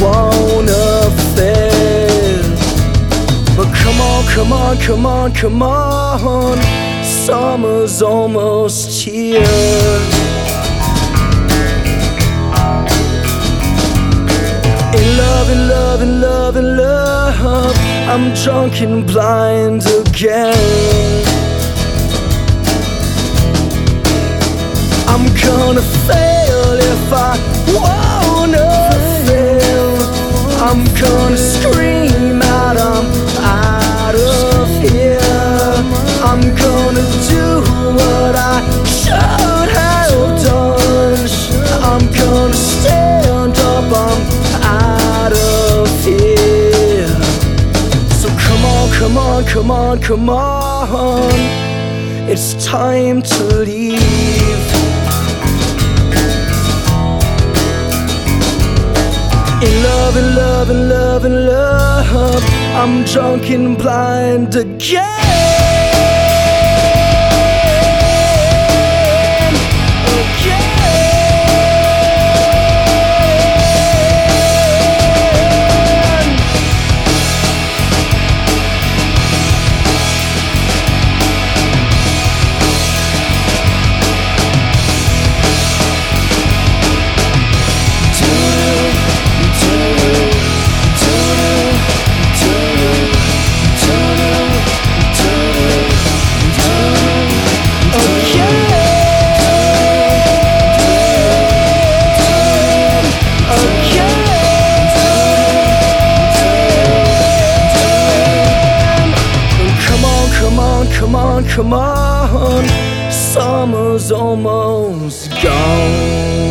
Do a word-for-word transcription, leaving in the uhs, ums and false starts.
wanna fail. But come on, come on, come on, come on, summer's almost here. In love, in love, in love, in love, I'm drunk and blind again. I'm gonna fail if I wanna fail. I'm gonna scream out, I'm out of here. I'm gonna do what I should have done. I'm gonna stand up, I'm out of here. So come on, come on, come on, come on, it's time to leave. In love, in love, in love, in love, I'm drunk and blind again. Come on, come on, summer's almost gone.